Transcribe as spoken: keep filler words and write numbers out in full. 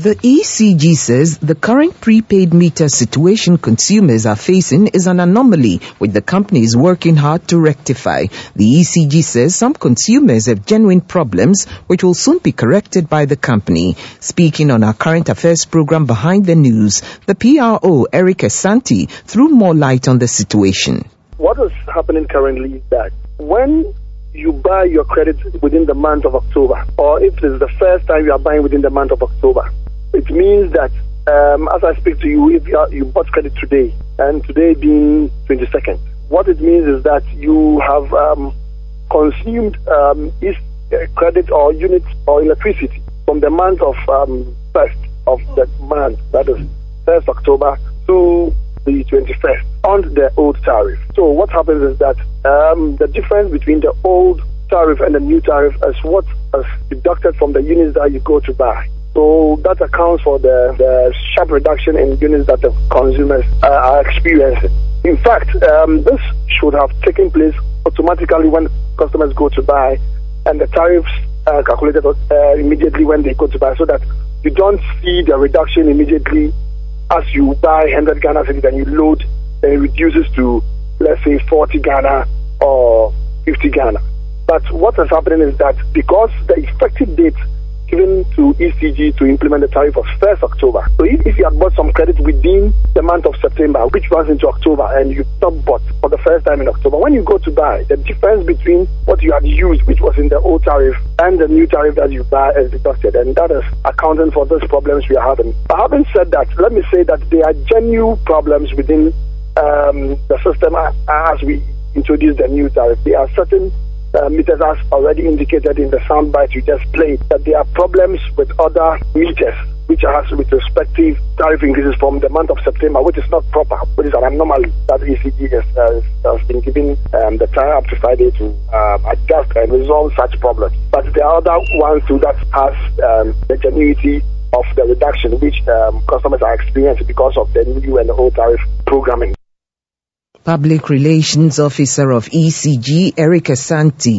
The E C G says the current prepaid meter situation consumers are facing is an anomaly which the company is working hard to rectify. The E C G says some consumers have genuine problems which will soon be corrected by the company. Speaking on our current affairs program Behind the News, the P R O, Eric Asante, threw more light on the situation. What is happening currently is that when you buy your credit within the month of October, or if this is the first time you are buying within the month of October, it means that um, as I speak to you, if you, are, you bought credit today, and today being twenty-second, what it means is that you have um, consumed um, is, uh, credit or units or electricity from the month of um, first of the month, that is first October to the twenty-first, on the old tariff. So what happens is that um, the difference between the old tariff and the new tariff is what is deducted from the units that you go to buy. So that accounts for the, the sharp reduction in units that the consumers uh, are experiencing. In fact, um, this should have taken place automatically when customers go to buy, and the tariffs are calculated uh, immediately when they go to buy, so that you don't see the reduction immediately as you buy one hundred Ghana cedis and you load, then it reduces to, let's say, forty Ghana or fifty Ghana. But what is happening is that because the effective date given to E C G to implement the tariff was first October. So if, if you had bought some credit within the month of September, which runs into October, and you not bought for the first time in October, when you go to buy, the difference between what you had used, which was in the old tariff, and the new tariff that you buy is deducted, and that is accounting for those problems we are having. But having said that, let me say that there are genuine problems within um, the system as we introduce the new tariff. There are certain Uh, meters, as already indicated in the soundbite you just played, that there are problems with other meters which has with respective tariff increases from the month of September, which is not proper, which is an anomaly that E C G has, uh, has been given um, the time up to Friday to um, adjust and resolve such problems. But there are other ones too that has um, the genuinity of the reduction which um, customers are experiencing because of the new and the old tariff programming. Public Relations Officer of E C G, Eric Asante.